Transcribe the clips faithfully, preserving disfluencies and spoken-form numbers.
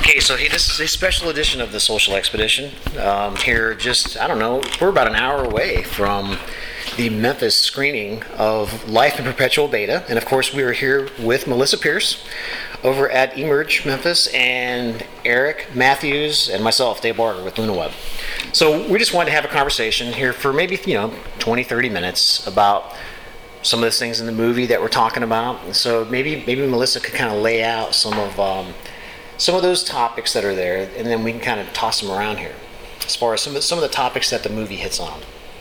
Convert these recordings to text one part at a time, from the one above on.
Okay, so hey, this is a special edition of the Social Expedition. Um, here, just, I don't know, we're about an hour away from the Memphis screening of Life in Perpetual Beta. And of course, we are here with Melissa Pierce over at Emerge Memphis and Eric Matthews and myself, Dave Barger with LunaWeb. So we just wanted to have a conversation here for maybe, you know, twenty, thirty minutes about some of those things in the movie that we're talking about. So maybe maybe Melissa could kind of lay out some of um, some of those topics that are there, and then we can kind of toss them around here as far as some of the, some of the topics that the movie hits on.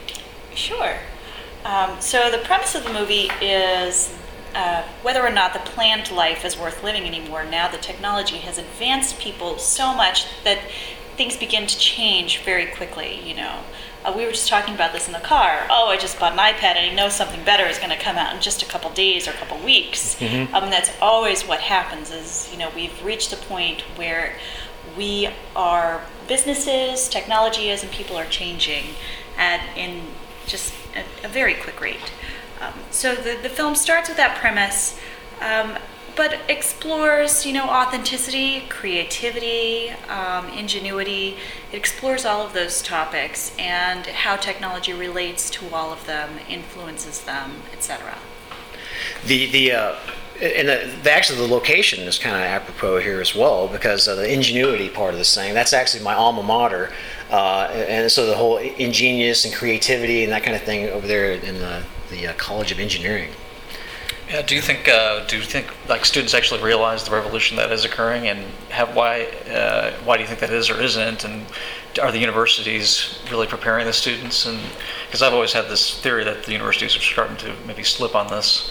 Sure. Um, so the premise of the movie is uh, whether or not the planned life is worth living anymore. Now the technology has advanced people so much that things begin to change very quickly, you know. Uh, we were just talking about this in the car. Oh, I just bought an iPad and I know something better is going to come out in just a couple days or a couple weeks. Mm-hmm. Um, and that's always what happens is, you know, we've reached a point where we are, businesses, technology is, and people are changing at in just a, a very quick rate. Um, so the, the film starts with that premise, um, but explores, you know, authenticity, creativity, um, ingenuity. It explores all of those topics and how technology relates to all of them, influences them, et cetera. The the uh, and the, the actually the location is kind of apropos here as well, because uh, the ingenuity part of this thing, that's actually my alma mater, uh, and so the whole ingenious and creativity and that kind of thing over there in the the uh, College of Engineering. Yeah, do you think uh, do you think like students actually realize the revolution that is occurring, and have why uh, why do you think that is or isn't, and are the universities really preparing the students? And because I've always had this theory that the universities are starting to maybe slip on this.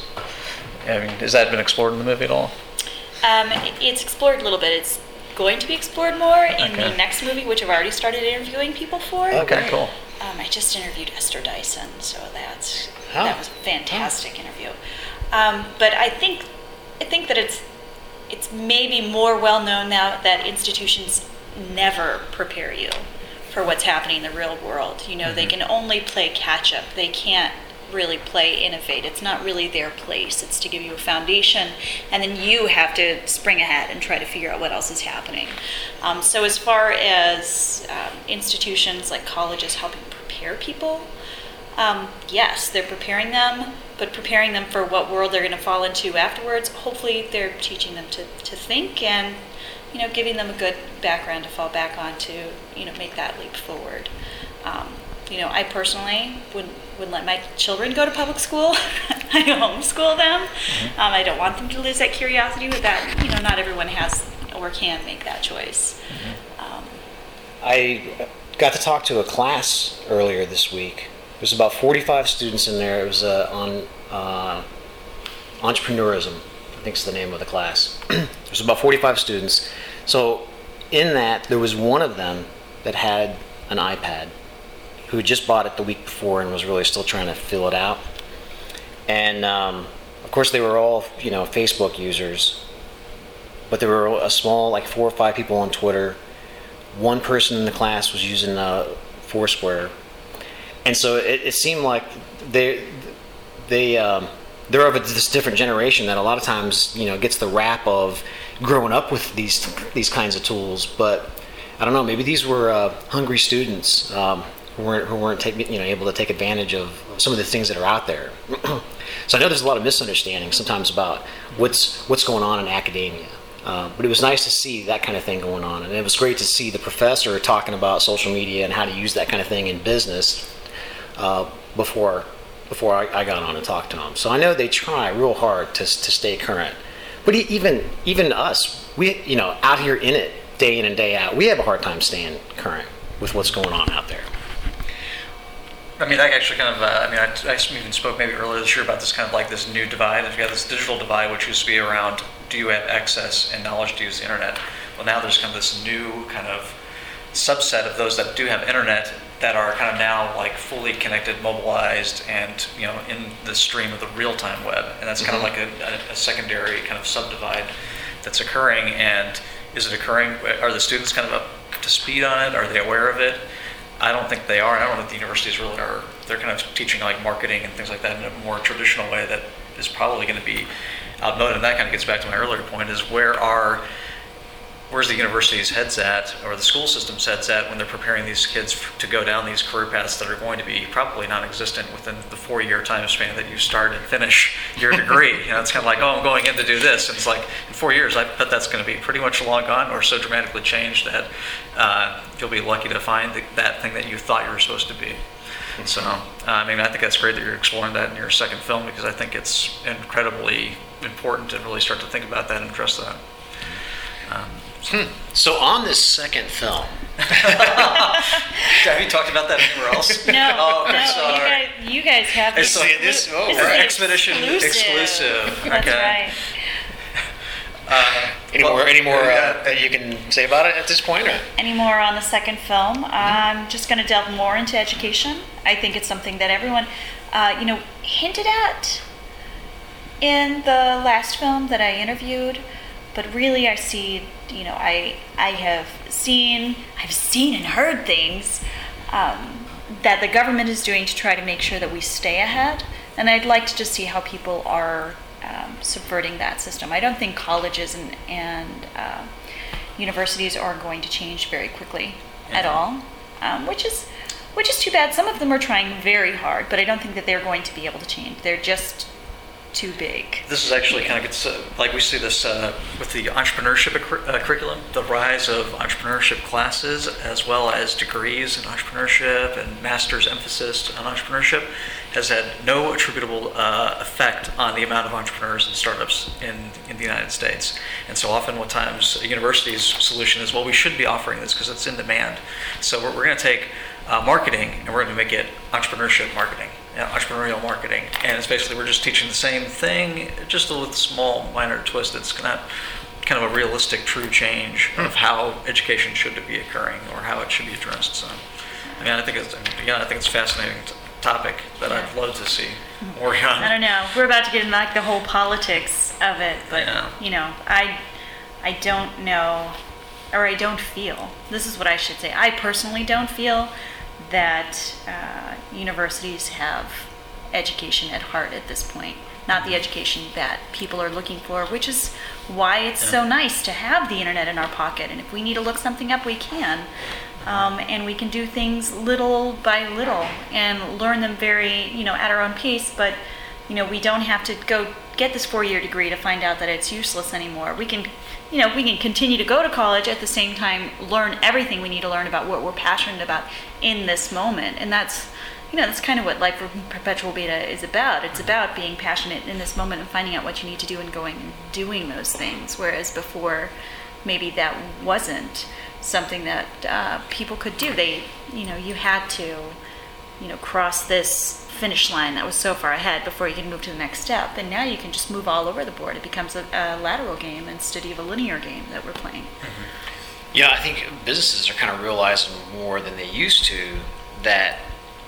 I mean, has that been explored in the movie at all? Um, it's explored a little bit. It's going to be explored more in Okay. the next movie, which I've already started interviewing people for. Okay, cool. Um, I just interviewed Esther Dyson, so that's Oh. that was a fantastic interview. Um, but I think I think that it's it's maybe more well known now that institutions never prepare you for what's happening in the real world. You know, mm-hmm. They can only play catch up. They can't really play innovate. It's not really their place. It's to give you a foundation, and then you have to spring ahead and try to figure out what else is happening. Um, so as far as um, institutions like colleges helping prepare people, um, yes, they're preparing them, but preparing them for what world they're going to fall into afterwards. Hopefully they're teaching them to, to think and, you know, giving them a good background to fall back on to, you know, make that leap forward. Um, you know, I personally wouldn't, wouldn't let my children go to public school. I homeschool them. Mm-hmm. Um, I don't want them to lose that curiosity, but that, you know, not everyone has or can make that choice. Mm-hmm. Um, I got to talk to a class earlier this week. There's about forty-five students in there. It was uh, on uh, entrepreneurism, I think is the name of the class. There's about forty-five students. So in that, there was one of them that had an iPad, who had just bought it the week before and was really still trying to fill it out. And um, of course, they were all, you know, Facebook users, but there were a small, like four or five people on Twitter. One person in the class was using uh, Foursquare. And so it, it seemed like they they um, they're of a, this different generation that a lot of times, you know, gets the rap of growing up with these these kinds of tools. But I don't know, maybe these were uh, hungry students um, who weren't who weren't take, you know able to take advantage of some of the things that are out there. So I know there's a lot of misunderstanding sometimes about what's what's going on in academia. Uh, but it was nice to see that kind of thing going on, and it was great to see the professor talking about social media and how to use that kind of thing in business. Uh, before before I, I got on and talked to them. So I know they try real hard to to stay current. But even even us, we you know out here in it day in and day out, we have a hard time staying current with what's going on out there. I mean, that actually kind of, uh, I mean, I, I even spoke maybe earlier this year about this kind of like this new divide. You've got this digital divide, which used to be around, do you have access and knowledge to use the internet? Well, now there's kind of this new kind of subset of those that do have internet that are kind of now like fully connected, mobilized, and, you know, in the stream of the real-time web. And that's kind mm-hmm. of like a, a secondary kind of subdivide that's occurring. And is it occurring? Are the students kind of up to speed on it? Are they aware of it? I don't think they are. I don't think the universities really are. They're kind of teaching like marketing and things like that in a more traditional way that is probably going to be outmoded. And that kind of gets back to my earlier point: is where are where's the university's heads at, or the school system's heads at, when they're preparing these kids f- to go down these career paths that are going to be probably non-existent within the four-year time span that you start and finish your degree. You know, it's kind of like, oh, I'm going in to do this, and it's like, in four years, I bet that's going to be pretty much long gone, or so dramatically changed that uh, you'll be lucky to find the, that thing that you thought you were supposed to be. So, uh, I mean, I think that's great that you're exploring that in your second film, because I think it's incredibly important to really start to think about that and address that. Um, So on this second film, have you talked about that anywhere else? No, Oh, okay, no, you sorry. guys, you guys have It's the like exclu- this- oh, this Or is the Expedition exclusive. That's Okay. right. Uh, any well, more, any more uh, yeah, that you can say about it at this point? Or? Any more on the second film? I'm just going to delve more into education. I think it's something that everyone, uh, you know, hinted at in the last film that I interviewed, but really I see, you know, I I have seen, I've seen and heard things um, that the government is doing to try to make sure that we stay ahead, and I'd like to just see how people are um, subverting that system. I don't think colleges and, and uh, universities are going to change very quickly at Mhm. all, um, which is which is too bad. Some of them are trying very hard, but I don't think that they're going to be able to change. They're just too big. This is actually kind of gets, uh, like we see this uh, with the entrepreneurship cur- uh, curriculum, the rise of entrepreneurship classes, as well as degrees in entrepreneurship and master's emphasis on entrepreneurship, has had no attributable uh, effect on the amount of entrepreneurs and startups in, in the United States. And so often, what times a university's solution is, well, we should be offering this because it's in demand. So we're, we're going to take uh, marketing and we're going to make it entrepreneurship marketing. Yeah, entrepreneurial marketing, and it's basically we're just teaching the same thing, just with a small minor twist. It's not kind of a realistic, true change of how education should be occurring or how it should be addressed. So, I mean, I think it's again, I think it's a fascinating t- topic that Yeah. I'd love to see more on. I don't know. We're about to get into like the whole politics of it, but Yeah. you know, I I don't know, or I don't feel. This is what I should say. I personally don't feel that uh, universities have education at heart at this point. Not the education that people are looking for, which is why it's Yeah. so nice to have the internet in our pocket. And if we need to look something up, we can. Um, and we can do things little by little and learn them very, you know, at our own pace. But, you know, we don't have to go get this four-year degree to find out that it's useless anymore. We can, you know, we can continue to go to college at the same time, learn everything we need to learn about what we're passionate about in this moment. And that's, you know, that's kind of what Life for Perpetual Beta is about. It's about being passionate in this moment and finding out what you need to do and going and doing those things. Whereas before, maybe that wasn't something that uh, people could do. They, you know, you had to, you know, cross this finish line that was so far ahead before you can move to the next step. And now you can just move all over the board. It becomes a, a lateral game instead of a linear game that we're playing. Yeah, I think businesses are kind of realizing more than they used to that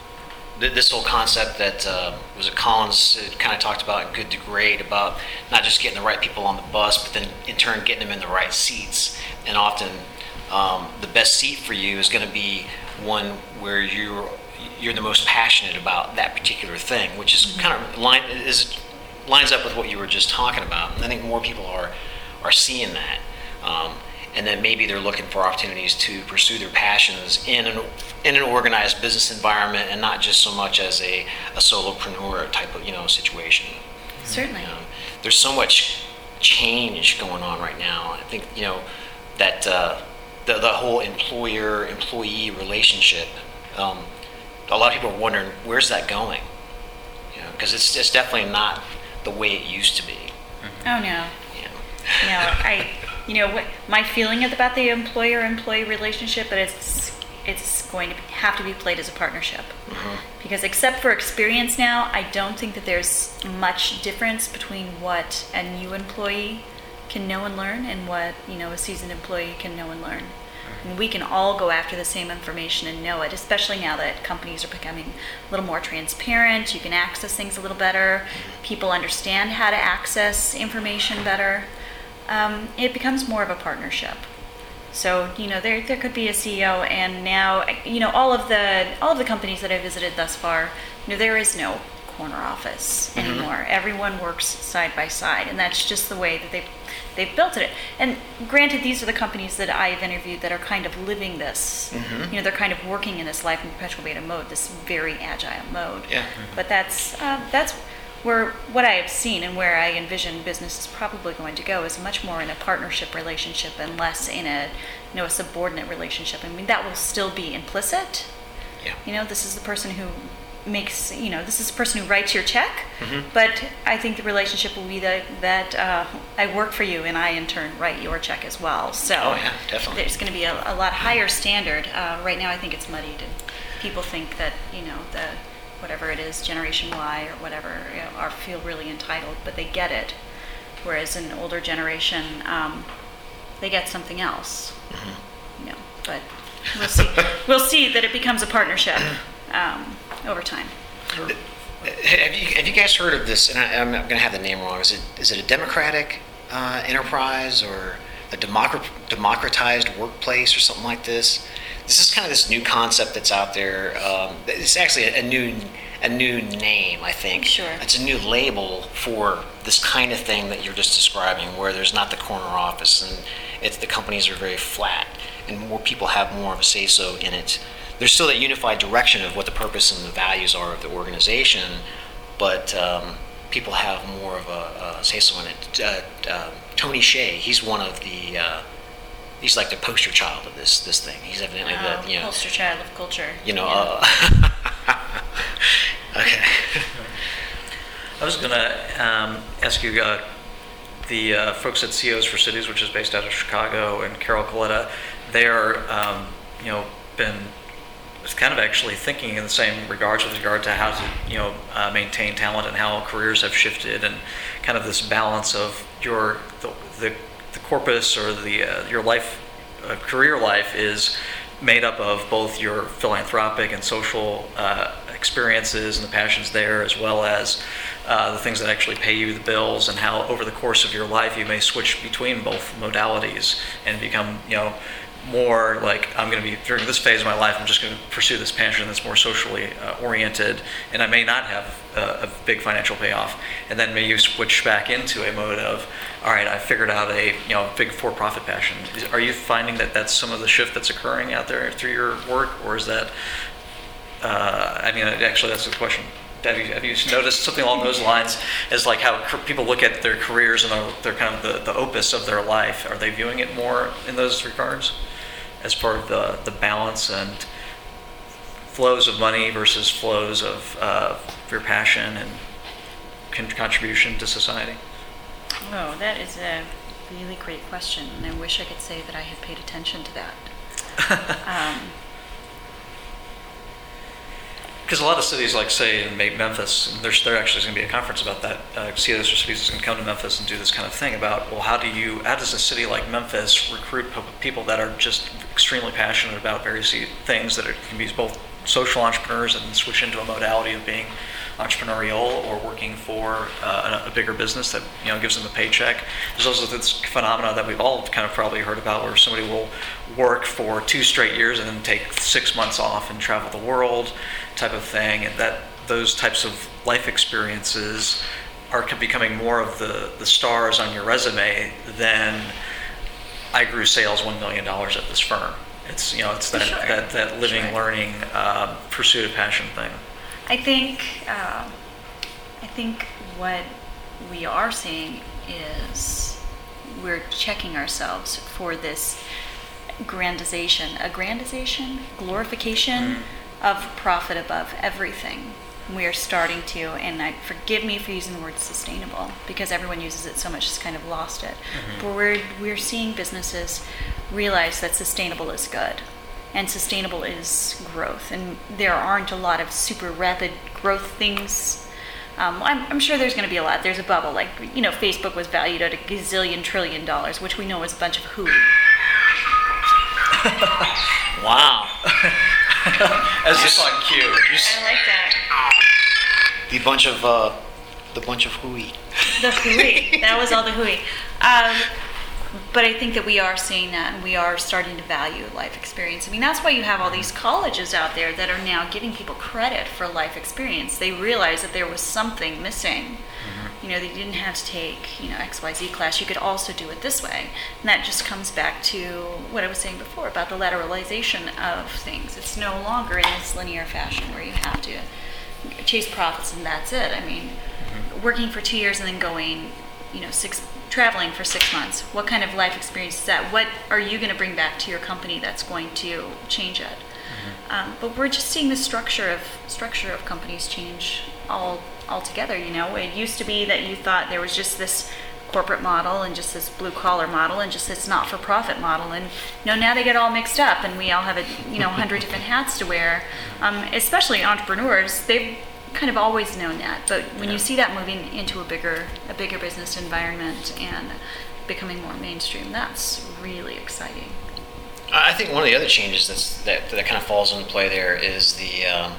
th- this whole concept that uh, was it Collins kind of talked about in Good to Great, about not just getting the right people on the bus, but then in turn getting them in the right seats. And often um, the best seat for you is going to be one where you're you're the most passionate about that particular thing, which is kind of line is lines up with what you were just talking about. And I think more people are are seeing that. Um, and then maybe they're looking for opportunities to pursue their passions in an in an organized business environment, and not just so much as a, a solopreneur type of, you know, situation. Certainly. You know, there's so much change going on right now. I think, you know, that uh, the the whole employer-employee relationship. Um, a lot of people are wondering, where's that going? You know, because it's it's definitely not the way it used to be. Oh, no. You know. No, I, you know, what my feeling about the employer-employee relationship, but it's it's going to have to be played as a partnership. Mhm. Because except for experience now, I don't think that there's much difference between what a new employee can know and learn and what, you know, a seasoned employee can know and learn. And we can all go after the same information and know it, especially now that companies are becoming a little more transparent. You can access things a little better. People understand how to access information better. Um, it becomes more of a partnership. So, you know, there there could be a C E O, and now, you know, all of the all of the companies that I visited thus far, you know, there is no corner office anymore. Everyone works side by side, and that's just the way that they've, they've built it. And granted, these are the companies that I've interviewed that are kind of living this. You know, they're kind of working in this life in perpetual beta mode, this very agile mode. Yeah. But that's uh, that's where what I have seen and where I envision business is probably going to go is much more in a partnership relationship and less in a you know a subordinate relationship. I mean, that will still be implicit. Yeah. You know, this is the person who makes, you know, this is the person who writes your check, Mm-hmm. but I think the relationship will be that, that uh, I work for you and I in turn write your check as well. So Oh, yeah, definitely. there's going to be a, a lot higher standard. Uh, right now I think it's muddied and people think that, you know, the whatever it is, Generation Y or whatever, you know, are feel really entitled, but they get it. Whereas an older generation, um, they get something else. Mm-hmm. You know, but we'll see. We'll see that it becomes a partnership um, over time. Have you, have you guys heard of this? And I, I'm going to have the name wrong. Is it is it a democratic uh, enterprise or a democrat, democratized workplace or something like this? This is kind of this new concept that's out there. Um, it's actually a, a new a new name, I think. Sure. It's a new label for this kind of thing that you're just describing, where there's not the corner office and it's the companies are very flat and more people have more of a say-so in it. There's still that unified direction of what the purpose and the values are of the organization, but um, people have more of a, a say-so in it. Uh, uh, Tony Hsieh, he's one of the, uh, he's like the poster child of this this thing. He's evidently Uh, the, you know, poster child of culture. you know. Yeah. Uh, okay. I was going to um, ask you, uh, the uh, folks at C E Os for Cities, which is based out of Chicago, and Carol Coletta, they are, um, you know, been kind of actually thinking in the same regards with regard to how to, you know, uh, maintain talent and how careers have shifted and kind of this balance of your the the, the corpus or the uh, your life, uh, career life is made up of both your philanthropic and social uh, experiences and the passions there, as well as uh, the things that actually pay you the bills, and how over the course of your life you may switch between both modalities and become, you know, more like, I'm going to be, during this phase of my life, I'm just going to pursue this passion that's more socially uh, oriented, and I may not have a, a big financial payoff. And then may you switch back into a mode of, all right, I figured out a, you know, big for-profit passion. Is- Are you finding that that's some of the shift that's occurring out there through your work, or is that, uh, I mean, actually, that's the question. Have you, have you noticed something along those lines, as like how cr- people look at their careers and their, their kind of the, the opus of their life? Are they viewing it more in those regards, as part of the, the balance and flows of money versus flows of uh, your passion and con- contribution to society? Oh, that is a really great question, and I wish I could say that I had paid attention to that. um, Because a lot of cities, like say in maybe Memphis, and there's there actually is going to be a conference about that. Uh, C E Os for Cities is going to come to Memphis and do this kind of thing about, well, how do you, how does a city like Memphis recruit p- people that are just extremely passionate about various e- things that are, can be both social entrepreneurs and then switch into a modality of being entrepreneurial or working for uh, a, a bigger business that, you know, gives them a paycheck. There's also this phenomena that we've all kind of probably heard about, where somebody will work for two straight years and then take six months off and travel the world, type of thing. And that those types of life experiences are becoming more of the, the stars on your resume than I grew sales one million dollars at this firm. It's, you know, it's that, Sure. that, that living, Sure. learning, uh, pursuit of passion thing. I think um, I think what we are seeing is we're checking ourselves for this grandization, aggrandization, glorification of profit above everything. We are starting to, and I, forgive me for using the word sustainable, because everyone uses it so much, it's kind of lost it. But we're we're seeing businesses realize that sustainable is good. And sustainable is growth, and there aren't a lot of super rapid growth things. Um, I'm, I'm sure there's going to be a lot. There's a bubble, like, you know, Facebook was valued at a gazillion trillion dollars, which we know is a bunch of hooey. Wow. As just on cue. I like that. The bunch of uh, the bunch of hooey. The hooey. That was all the hooey. Um, but I think that we are seeing that, and we are starting to value life experience. I mean, that's why you have all these colleges out there that are now giving people credit for life experience. They realize that there was something missing. You know, they didn't have to take, you know, X Y Z class. You could also do it this way. And that just comes back to what I was saying before about the lateralization of things. It's no longer in this linear fashion where you have to chase profits and that's it. I mean, mm-hmm. working for two years and then going, you know, six, traveling for six months. What kind of life experience is that? What are you going to bring back to your company that's going to change it? Mm-hmm. Um, but we're just seeing the structure of structure of companies change all altogether. You know, it used to be that you thought there was just this corporate model and just this blue collar model and just this not for profit model, and you know, now they get all mixed up and we all have a you know hundred different hats to wear. Um, especially entrepreneurs, they've kind of always known that, but when yeah. you see that moving into a bigger a bigger business environment and becoming more mainstream, that's really exciting. I think one of the other changes that's, that that kind of falls into play there is the um,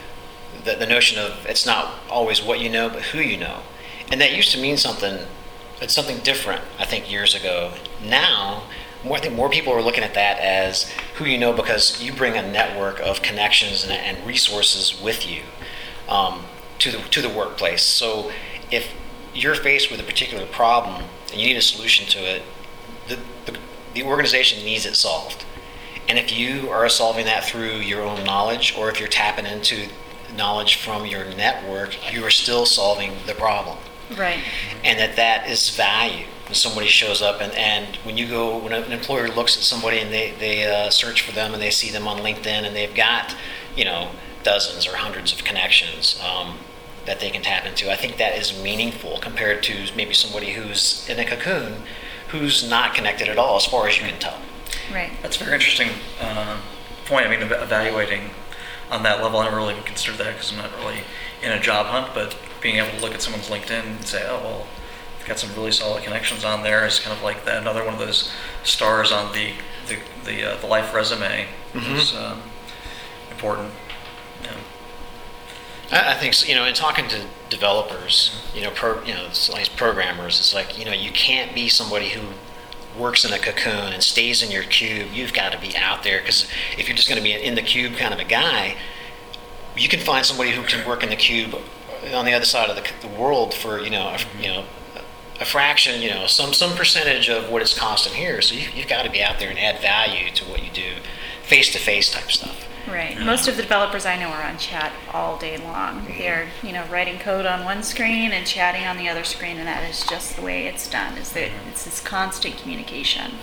The, the notion of it's not always what you know, but who you know. And that used to mean something, it's something different, I think, years ago. Now, more, I think more people are looking at that as who you know because you bring a network of connections and, and resources with you um, to the to the workplace. So if you're faced with a particular problem and you need a solution to it, the, the, the organization needs it solved. And if you are solving that through your own knowledge, or if you're tapping into knowledge from your network, you are still solving the problem. Right. And that that is value. When somebody shows up and, and when you go, when an employer looks at somebody and they, they uh, search for them and they see them on LinkedIn and they've got, you know, dozens or hundreds of connections um, that they can tap into, I think that is meaningful compared to maybe somebody who's in a cocoon who's not connected at all as far as you can tell. Right. That's a very interesting uh, point. I mean, ev- evaluating on that level, I don't really consider that because I'm not really in a job hunt, but being able to look at someone's LinkedIn and say, oh, well, I've got some really solid connections on there is kind of like that. Another one of those stars on the the the, uh, the life resume mm-hmm. is um, important. Yeah. I, I think so, you know, in talking to developers, you know, pro, you know, like programmers, it's like, you know, you can't be somebody who works in a cocoon and stays in your cube. You've got to be out there, because if you're just going to be an in the cube kind of a guy, you can find somebody who can work in the cube on the other side of the, the world for you know a, you know a fraction, you know some some percentage of what it's costing here. So you, you've got to be out there and add value to what you do, face to face type stuff. Right. Most of the developers I know are on chat all day long. They're, you know, writing code on one screen and chatting on the other screen, and that is just the way it's done. Is that it's this constant communication.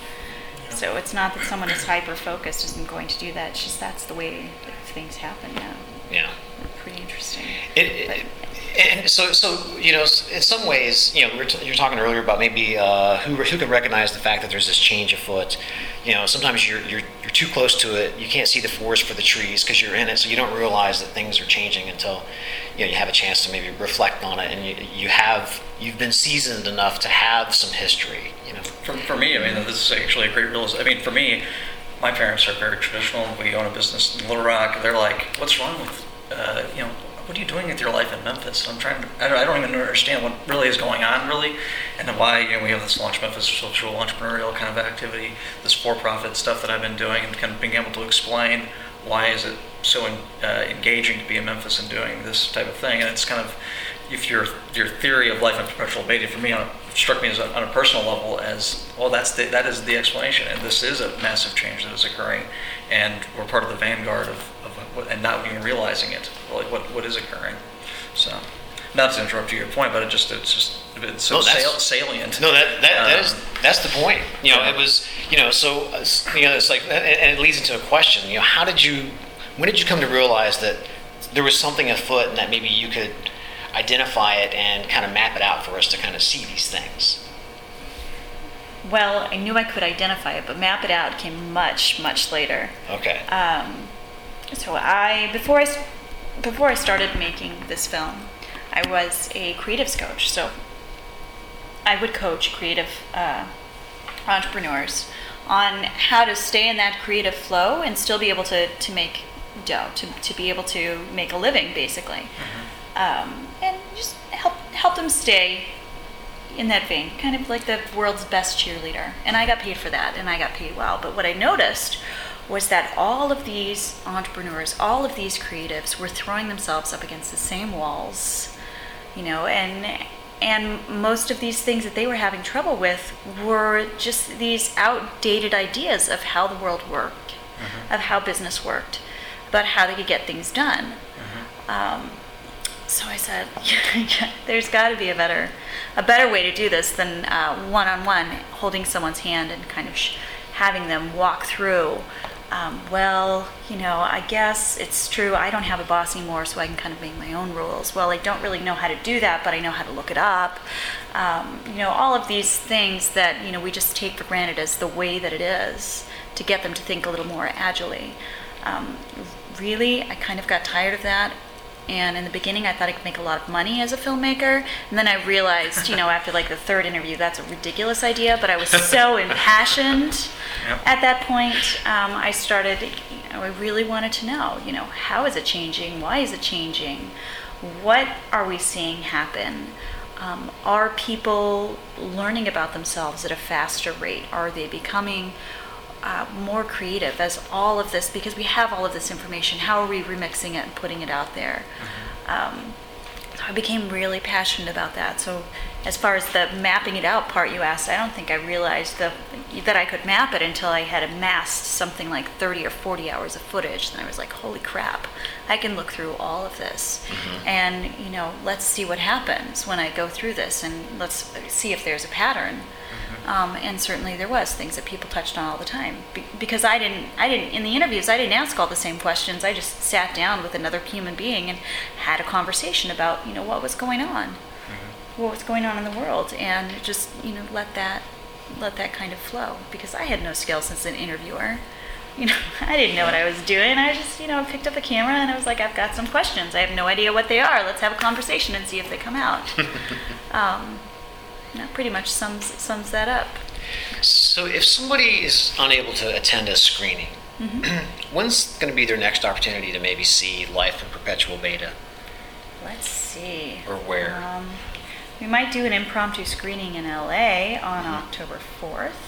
So it's not that someone is hyper focused isn't going to do that. It's just that's the way that things happen now. Yeah. Pretty interesting. It, it, and so, so you know, in some ways, you know, we were t- you were talking earlier about maybe uh, who who can recognize the fact that there's this change afoot. You know, sometimes you're you're you're too close to it. You can't see the forest for the trees because you're in it, so you don't realize that things are changing until you know you have a chance to maybe reflect on it, and you you have you've been seasoned enough to have some history. You know, for for me, I mean, this is actually a great realization. I mean, for me, my parents are very traditional. We own a business in Little Rock. They're like, "What's wrong with uh, you know?" What are you doing with your life in Memphis? I'm trying to, I don't, I don't even understand what really is going on, really, and then why, you know, we have this Launch Memphis social entrepreneurial kind of activity, this for-profit stuff that I've been doing, and kind of being able to explain why is it so in, uh, engaging to be in Memphis and doing this type of thing. And it's kind of, if your your theory of life and perpetual abating, for me, on a, struck me as a, on a personal level as, well, that's the, that is the explanation, and this is a massive change that is occurring, and we're part of the vanguard of, of what, and not even realizing it, like what, what is occurring. So, not to interrupt you, your point, but it just it's just it's so no, sal- salient. No, that that, that um, is that's the point. You know, yeah. it was you know so uh, you know it's like and it leads into a question. You know, how did you when did you come to realize that there was something afoot and that maybe you could identify it and kind of map it out for us to kind of see these things? Well, I knew I could identify it, but map it out came much, much later. Okay. Um, so I before I before I started making this film, I was a creatives coach. So I would coach creative uh, entrepreneurs on how to stay in that creative flow and still be able to, to make dough, to, to be able to make a living, basically. Mm-hmm. Um, and just help help them stay in that vein, kind of like the world's best cheerleader. And I got paid for that, and I got paid well. But what I noticed was that all of these entrepreneurs, all of these creatives were throwing themselves up against the same walls, you know, and and most of these things that they were having trouble with were just these outdated ideas of how the world worked, mm-hmm. of how business worked, about how they could get things done. Mm-hmm. Um, so I said, there's got to be a better, a better way to do this than uh, one-on-one, holding someone's hand and kind of sh- having them walk through. Um, well, you know, I guess it's true, I don't have a boss anymore, so I can kind of make my own rules. Well, I don't really know how to do that, but I know how to look it up. Um, you know, all of these things that, you know, we just take for granted as the way that it is to get them to think a little more agilely. Um, really, I kind of got tired of that. And in the beginning, I thought I could make a lot of money as a filmmaker. And then I realized, you know, after like the third interview, that's a ridiculous idea. But I was so impassioned yep. at that point. Um, I started, you know, I really wanted to know, you know, how is it changing? Why is it changing? What are we seeing happen? Um, are people learning about themselves at a faster rate? Are they becoming Uh, more creative as all of this, because we have all of this information, how are we remixing it and putting it out there? Mm-hmm. Um, so I became really passionate about that. So as far as the mapping it out part you asked, I don't think I realized the, that I could map it until I had amassed something like thirty or forty hours of footage. Then I was like, holy crap, I can look through all of this. Mm-hmm. And, you know, let's see what happens when I go through this, and let's see if there's a pattern. Um, and certainly there was things that people touched on all the time, Be- because I didn't, I didn't, in the interviews, I didn't ask all the same questions. I just sat down with another human being and had a conversation about, you know, what was going on, mm-hmm. what was going on in the world, and just, you know, let that, let that kind of flow, because I had no skills as an interviewer. You know, I didn't know what I was doing. I just, you know, picked up a camera and I was like, I've got some questions. I have no idea what they are. Let's have a conversation and see if they come out. um, That pretty much sums sums that up. So if somebody is unable to attend a screening, mm-hmm. when's going to be their next opportunity to maybe see Life in Perpetual Beta? Let's see. Or where? Um, we might do an impromptu screening in L A on mm-hmm. October fourth.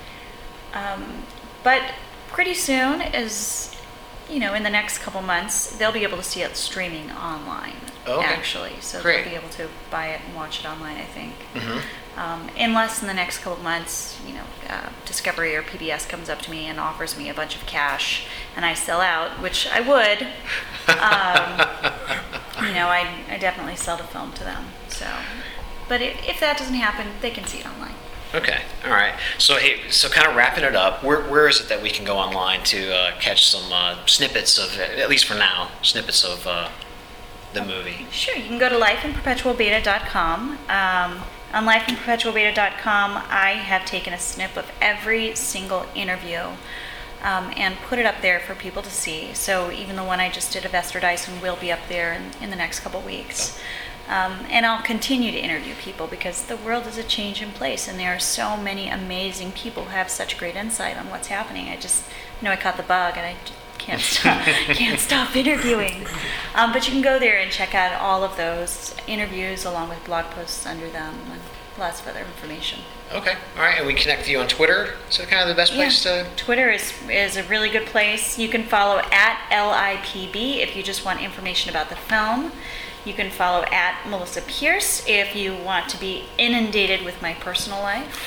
Um, but pretty soon, as you know, in the next couple months, they'll be able to see it streaming online. Okay. Actually, so Great. They'll be able to buy it and watch it online, I think. Mm-hmm. Um, unless in the next couple of months, you know, uh, Discovery or P B S comes up to me and offers me a bunch of cash, and I sell out, which I would. Um, you know, I, I definitely sell the film to them. So, but it, if that doesn't happen, they can see it online. Okay, all right. So, hey, so kind of wrapping it up, where where is it that we can go online to uh, catch some uh, snippets of, at least for now, snippets of uh, the movie? Sure, you can go to life in perpetual beta dot com. Um, on life in perpetual beta dot com, I have taken a snip of every single interview um, and put it up there for people to see. So even the one I just did of Esther Dyson will be up there in, in the next couple weeks. Um, and I'll continue to interview people, because the world is a change in place, and there are so many amazing people who have such great insight on what's happening. I just, you know, I caught the bug, and I can't stop, can't stop interviewing. Um, but you can go there and check out all of those interviews along with blog posts under them and lots of other information. Okay, all right, and we connect with you on Twitter. So kind of the best place yeah. to... Twitter is is a really good place. You can follow at L I P B if you just want information about the film. You can follow at Melissa Pierce if you want to be inundated with my personal life.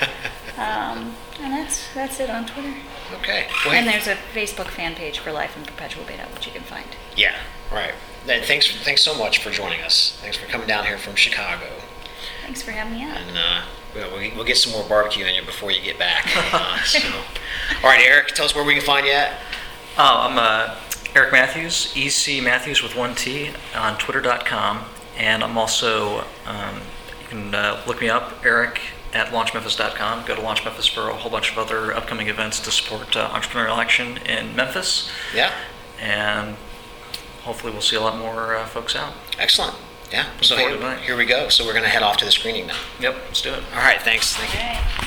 um, and that's that's it on Twitter. Okay. Well, and there's a Facebook fan page for Life in Perpetual Beta, which you can find. Yeah, right. And thanks, thanks so much for joining us. Thanks for coming down here from Chicago. Thanks for having me out. And uh, we'll, we'll get some more barbecue in you before you get back. Uh, so. All right, Eric, tell us where we can find you at. Oh, I'm uh, Eric Matthews, E C Matthews with one T on twitter dot com. And I'm also, um, you can uh, look me up, Eric at launch memphis dot com. Go to Launch Memphis for a whole bunch of other upcoming events to support uh, entrepreneurial action in Memphis. Yeah. And hopefully we'll see a lot more uh, folks out. Excellent. Yeah. So here, here we go. So we're going to head off to the screening now. Yep, let's do it. All right, thanks. Thank you.